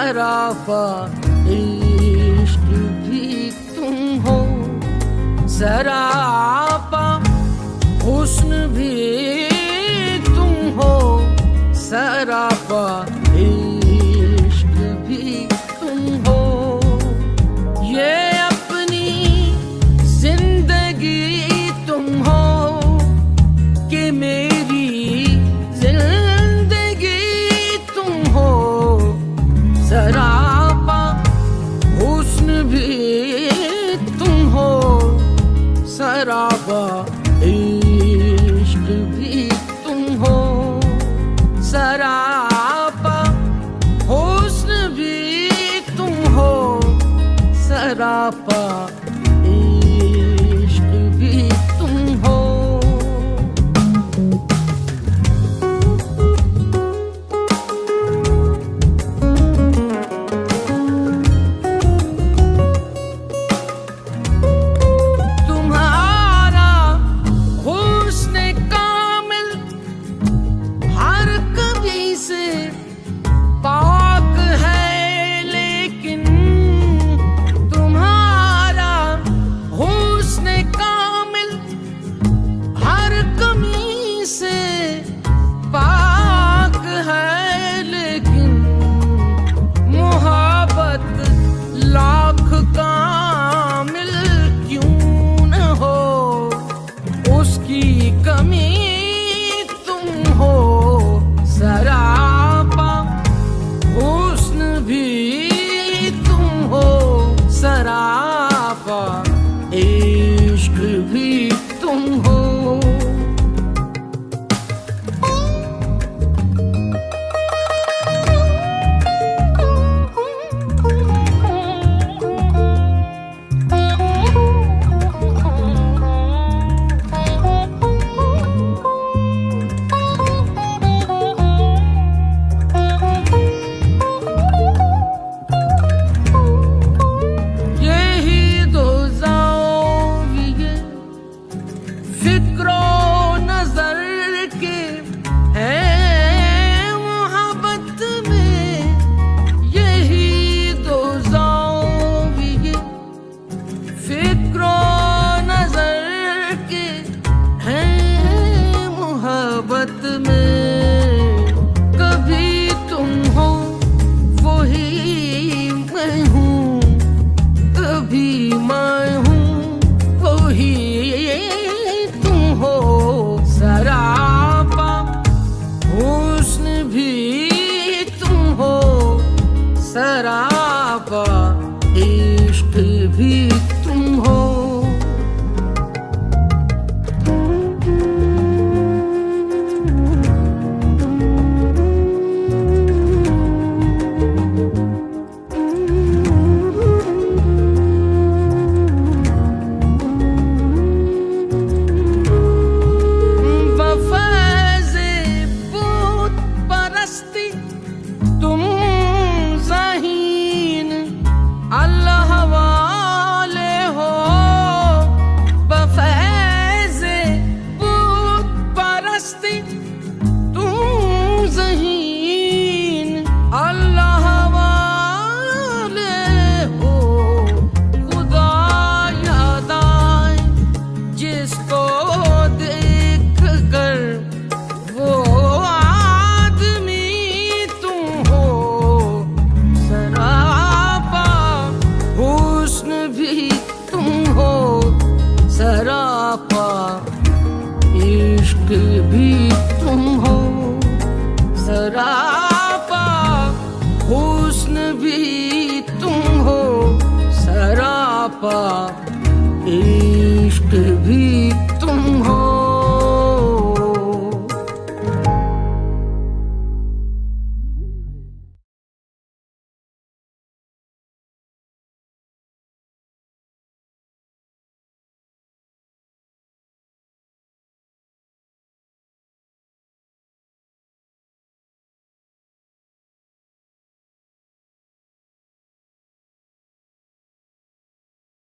सरापा इश्क भी तुम हो, सरापा हुस्न भी तुम हो, सरापा इश्क भी तुम हो। ये अपनी जिंदगी तुम हो कि मेरी जिंदगी तुम हो, सरापा हुस्न भी तुम हो, सरापा इश्क भी तुम हो, सरापा हुस्न भी तुम हो, सरापा इश्क भी तुम हो। तुम्हारा हुस्न कामिल हर कभी से पाक है, लेकिन तुम्हारा हुस्न कामिल हर कमी से पाक है, लेकिन मोहब्बत लाख कामिल क्यों न हो, उसकी कमी तुम हो, सरापा हुस्न भी तुम हो, सरापा इश्क भी तुम हो। यही दो ज़ाविये फिक्रो नजर के हैं मोहब्बत में, यही दो ज़ाविये फिक्रो नजर के हैं मोहब्बत में। कभी तुम हो वही मैं हूँ, कभी मैं हूँ वही तुम हो, सरापा हुस्न भी तुम हो, सरापा इश्क भी तुम हो। बफ़ैज़े बुत परस्ती तुम ज़हीन अल्लाह वाले हो, बफ़ैज़े बुत परस्ती तुम ज़हीन अल्लाह वाले हो। खुदा याद आए जिसको देख कर वो आदमी तुम हो, सरापा हुस्न भी तुम हो, सरापा इश्क भी तुम हो, सरापा हुस्न भी तुम हो, सरापा इश्क भी